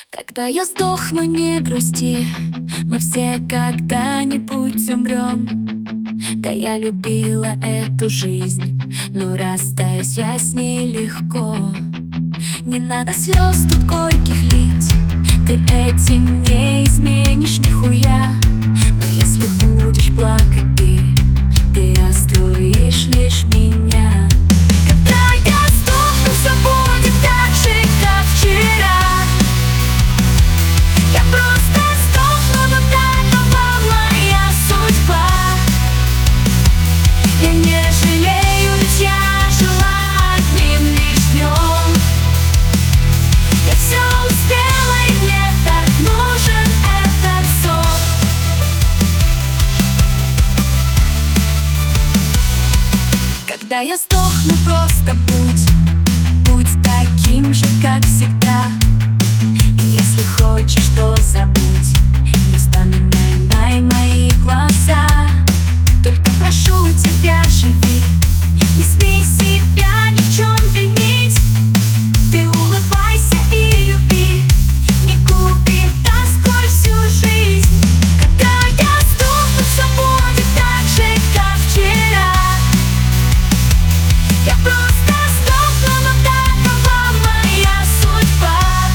Когда я сдохну, не грусти, мы все когда-нибудь умрем. Да, я любила эту жизнь, но расстаюсь я с ней легко. Не надо слез тут горьких лить, ты этим не изменишь нихуя. Но если будешь плакать ты остроишь лишь меня. Когда я сдохну, все будет так же, как вчера. Я просто сдохну, но такова моя судьба. Я не жалею, ведь я жила одним лишь днем. Я все успела, и мне так нужен этот сон. Когда я сдохну, просто будь таким же, как всегда. И если хочешь, то забудь, не вспоминай мои глаза. Только прошу тебя, живи, не смей себя ни в чем винить. Ты улыбайся и люби, не губи тоской всю жизнь. Когда я сдохну, все будет так же, как вчера. Я просто сдохну, но такова моя судьба.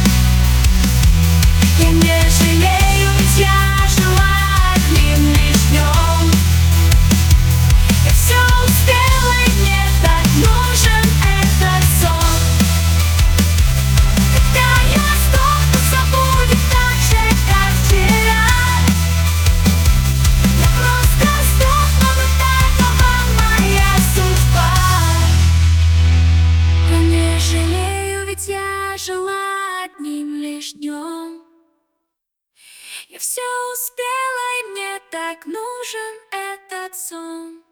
Я не жалею, ведь я жила одним лишь днем. Я все успела, и мне так нужен этот сон. Когда я сдохну, все будет так же, как вчера. Я просто сдохну, но такова моя судьба. Я не жалею, ведь я жила одним лишь днем. Я все успела, и мне так нужен этот сон.